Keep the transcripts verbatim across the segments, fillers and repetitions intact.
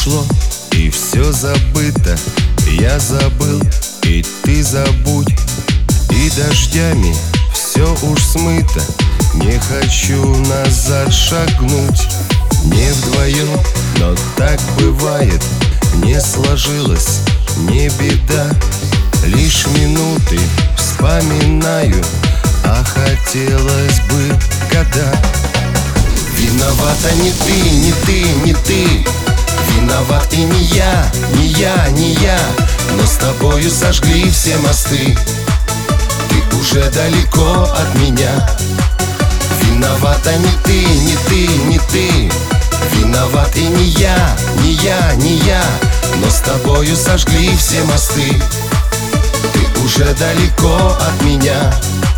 ушло, и все забыто. Я забыл, и ты забудь. И дождями все уж смыто. Не хочу назад шагнуть. Не вдвоем, но так бывает. Не сложилось, не беда. Лишь минуты вспоминаю, а хотелось бы года. Виновата не ты, не ты, не ты. Виноват и не я, не я, не я. Но с тобою сожгли все мосты. Ты уже далеко от меня. Виновата не ты, не ты, не ты. Виноват и не я, не я, не я. Но с тобою сожгли все мосты. Ты уже далеко от меня.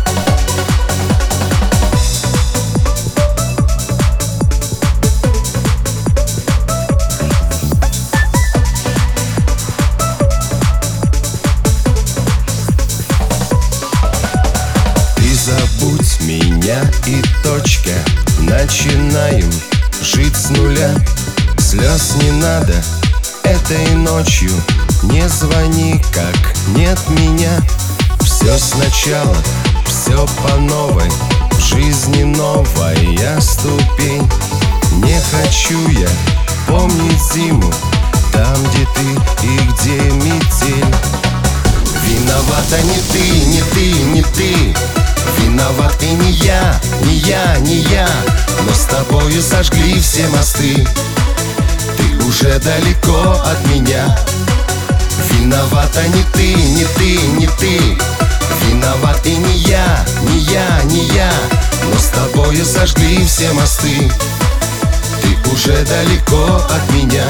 Забудь меня и точка. Начинаем жить с нуля. Слез не надо этой ночью. Не звони, как нет меня. Все сначала, все по новой. В жизни новая ступень. Не хочу я помнить зиму, там, где ты и где метель. Виновата не ты, не ты, не ты. Виноват и не я, не я, не я. Но с тобою сожгли все мосты. Ты уже далеко от меня. Виновата не ты, не ты, не ты. Виноват и не я, не я, не я. Но с тобою сожгли все мосты. Ты уже далеко от меня.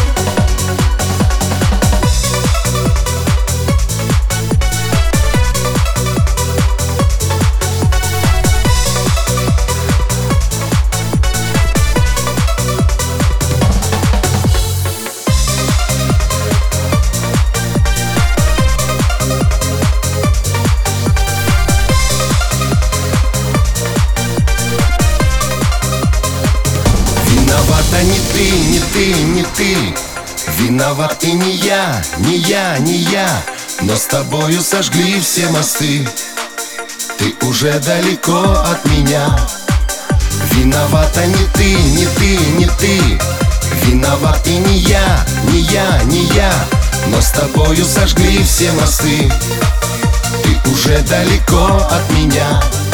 Виновата не ты, не ты, не ты. Виноват и не я, не я, не я. Но с тобою сожгли все мосты. Ты уже далеко от меня. Виновата не ты, не ты, не ты. Виноват и не я, не я, не я. Но с тобою сожгли все мосты. Ты уже далеко от меня.